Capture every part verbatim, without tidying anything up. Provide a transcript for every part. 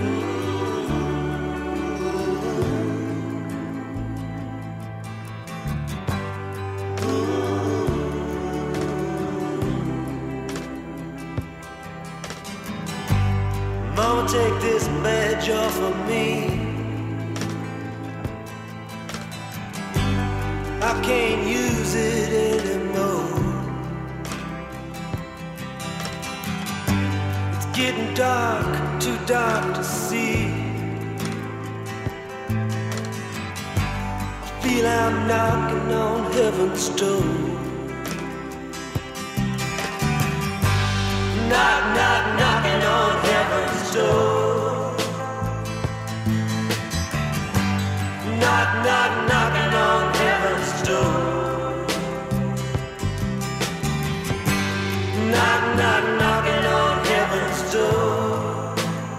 Mama, take this badge off of me. I can't use it anymore. It's getting dark, too dark to see. I feel I'm knocking on heaven's door. Knock, knock, knocking on heaven's door. Knock, knock, knocking on heaven's door. Knock, knock, knocking on heaven's door.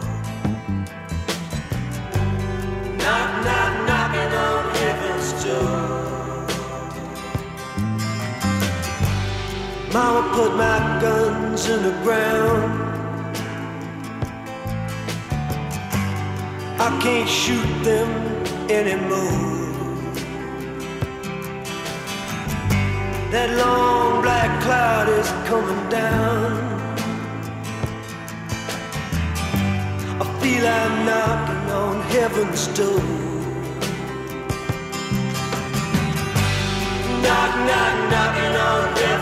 Knock, knock, knocking on heaven's door. Mama put my guns in the ground. I can't shoot them anymore. That long black cloud is coming down. I feel I'm knocking on heaven's door. Knock, knock, knocking on heaven's door.